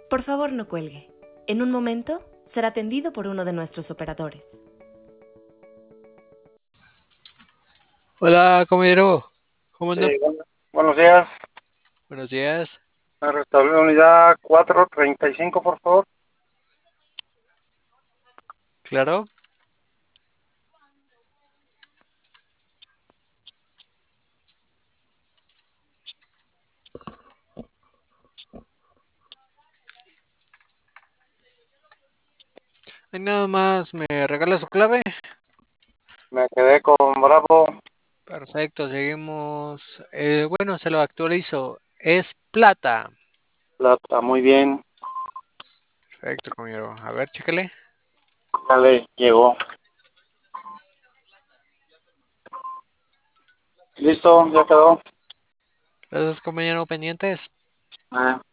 Por favor, no cuelgue. En un momento será atendido por uno de nuestros operadores. Hola, compañero. ¿Cómo anda? Buenos días. Buenos días. Me restauré la unidad 435, por favor. Claro. Ahí nada más me regala su clave. Me quedé con Bravo. Perfecto, seguimos. Bueno, se lo actualizo. Es plata. Plata, muy bien. Perfecto, compañero. A ver, chécale. Dale, llegó. Listo, ya quedó. Gracias, compañero. Pendientes.